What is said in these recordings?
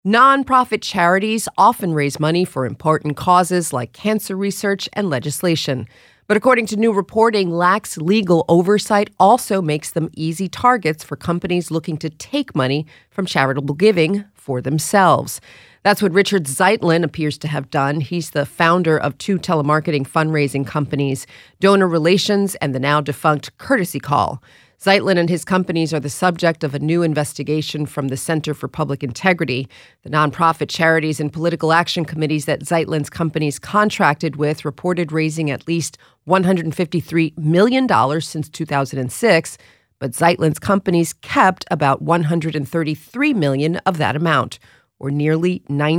Nonprofit charities often raise money for important causes like cancer research and legislation. But according to new reporting, lax legal oversight also makes them easy targets for companies looking to take money from charitable giving for themselves. That's what Richard Zeitlin appears to have done. He's the founder of two telemarketing fundraising companies, Donor Relations and the now defunct Courtesy Call. Zeitlin and his companies are the subject of a new investigation from the Center for Public Integrity. The nonprofit charities and political action committees that Zeitlin's companies contracted with reported raising at least $153 million since 2006, but Zeitlin's companies kept about $133 million of that amount, or nearly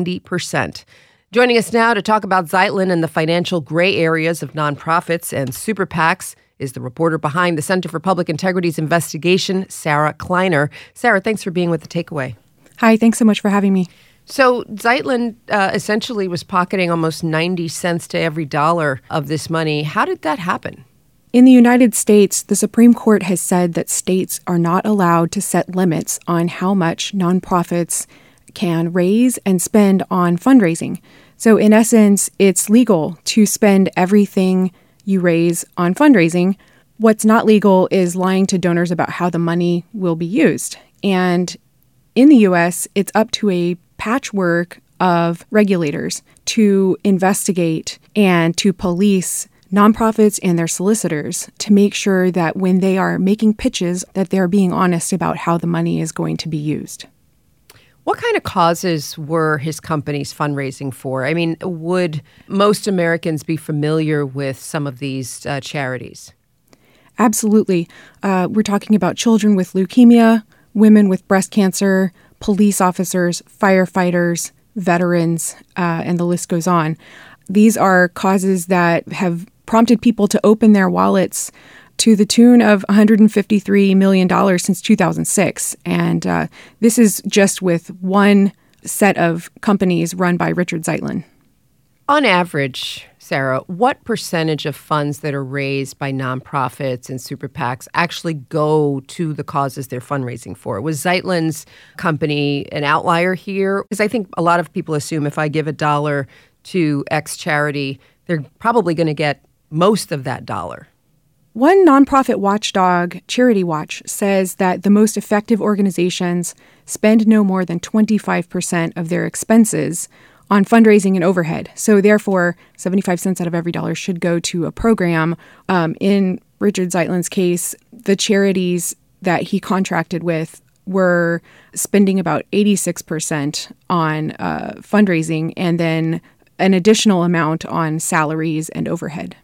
90%. Joining us now to talk about Zeitlin and the financial gray areas of nonprofits and super PACs is the reporter behind the Center for Public Integrity's investigation, Sarah Kleiner. Sarah, thanks for being with The Takeaway. Hi, thanks so much for having me. So Zeitlin essentially was pocketing almost 90 cents to every dollar of this money. How did that happen? In the United States, the Supreme Court has said that states are not allowed to set limits on how much nonprofits can raise and spend on fundraising. So in essence, it's legal to spend everything you raise on fundraising. What's not legal is lying to donors about how the money will be used. And in the U.S., it's up to a patchwork of regulators to investigate and to police nonprofits and their solicitors to make sure that when they are making pitches, that they're being honest about how the money is going to be used. What kind of causes were his companies fundraising for? I mean, would most Americans be familiar with some of these charities? Absolutely. We're talking about children with leukemia, women with breast cancer, police officers, firefighters, veterans, and the list goes on. These are causes that have prompted people to open their wallets to the tune of $153 million since 2006. And this is just with one set of companies run by Richard Zeitlin. On average, Sarah, what percentage of funds that are raised by nonprofits and super PACs actually go to the causes they're fundraising for? Was Zeitlin's company an outlier here? Because I think a lot of people assume if I give $1 to X charity, they're probably going to get most of that dollar. One nonprofit watchdog, Charity Watch, says that the most effective organizations spend no more than 25% of their expenses on fundraising and overhead. So therefore, 75 cents out of every dollar should go to a program. In Richard Zeitlin's case, the charities that he contracted with were spending about 86% on fundraising and then an additional amount on salaries and overhead.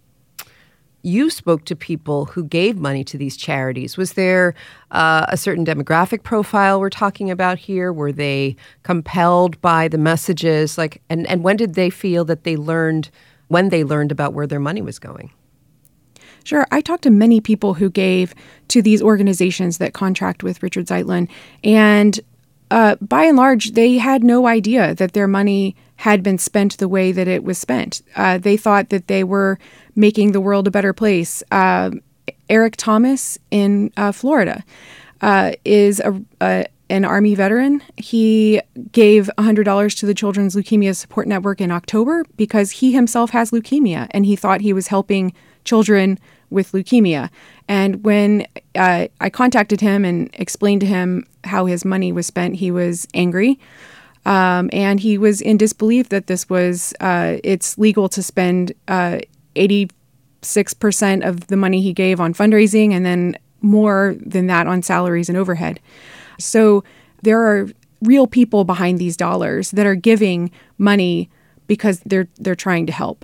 You spoke to people who gave money to these charities. Was there a certain demographic profile we're talking about here? Were they compelled by the messages? And when did they feel that when they learned about where their money was going? Sure. I talked to many people who gave to these organizations that contract with Richard Zeitlin. And by and large, they had no idea that their money had been spent the way that it was spent. They thought that they were making the world a better place. Eric Thomas in Florida is an Army veteran. He gave $100 to the Children's Leukemia Support Network in October because he himself has leukemia, and he thought he was helping children with leukemia. And when I contacted him and explained to him how his money was spent, he was angry. And he was in disbelief that this was, it's legal to spend 86% of the money he gave on fundraising and then more than that on salaries and overhead. So there are real people behind these dollars that are giving money because they're trying to help.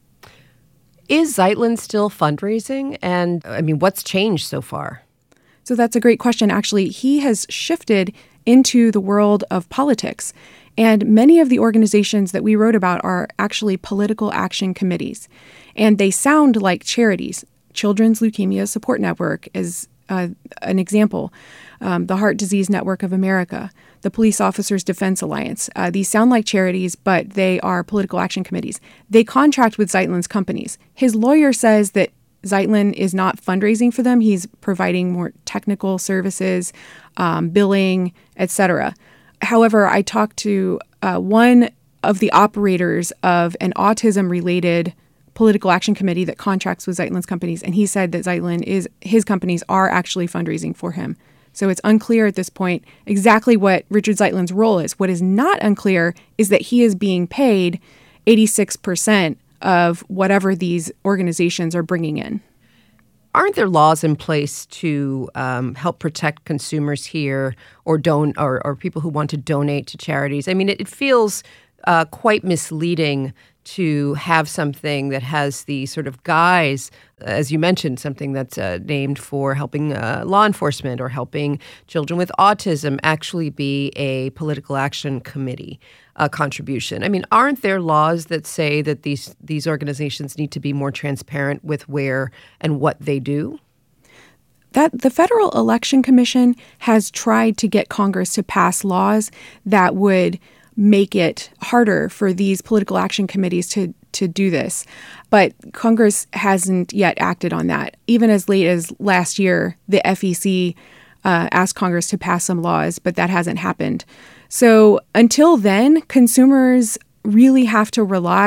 Is Zeitlin still fundraising? And I mean, what's changed so far? So that's a great question. Actually, he has shifted into the world of politics. And many of the organizations that we wrote about are actually political action committees. And they sound like charities. Children's Leukemia Support Network is an example. The Heart Disease Network of America, the Police Officers Defense Alliance. These sound like charities, but they are political action committees. They contract with Zeitlin's companies. His lawyer says that Zeitlin is not fundraising for them. He's providing more technical services, billing, etc. However, I talked to one of the operators of an autism-related political action committee that contracts with Zeitlin's companies, and he said that his companies are actually fundraising for him. So it's unclear at this point exactly what Richard Zeitlin's role is. What is not unclear is that he is being paid 86% of whatever these organizations are bringing in. Aren't there laws in place to help protect consumers here or people who want to donate to charities? I mean, it feels quite misleading to have something that has the sort of guise, as you mentioned, something that's named for helping law enforcement or helping children with autism actually be a political action committee contribution. I mean, aren't there laws that say that these organizations need to be more transparent with where and what they do? That the Federal Election Commission has tried to get Congress to pass laws that would make it harder for these political action committees to do this. But Congress hasn't yet acted on that. Even as late as last year, the FEC asked Congress to pass some laws, but that hasn't happened. So until then, consumers really have to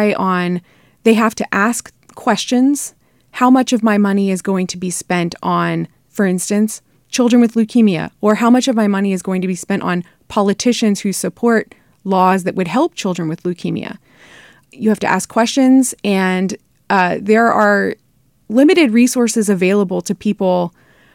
they have to ask questions. How much of my money is going to be spent on, for instance, children with leukemia? Or how much of my money is going to be spent on politicians who support laws that would help children with leukemia? You have to ask questions, and there are limited resources available to people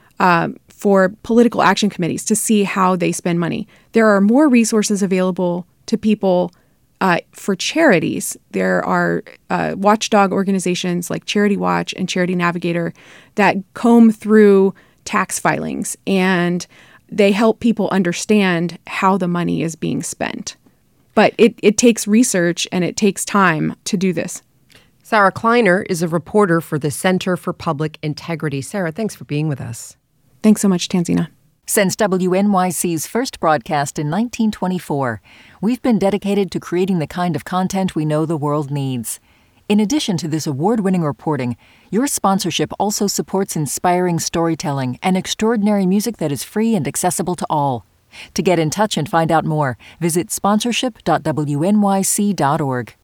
for political action committees to see how they spend money. There are more resources available to people for charities. There are watchdog organizations like Charity Watch and Charity Navigator that comb through tax filings, and they help people understand how the money is being spent. But it takes research and it takes time to do this. Sarah Kleiner is a reporter for the Center for Public Integrity. Sarah, thanks for being with us. Thanks so much, Tanzina. Since WNYC's first broadcast in 1924, we've been dedicated to creating the kind of content we know the world needs. In addition to this award-winning reporting, your sponsorship also supports inspiring storytelling and extraordinary music that is free and accessible to all. To get in touch and find out more, visit sponsorship.wnyc.org.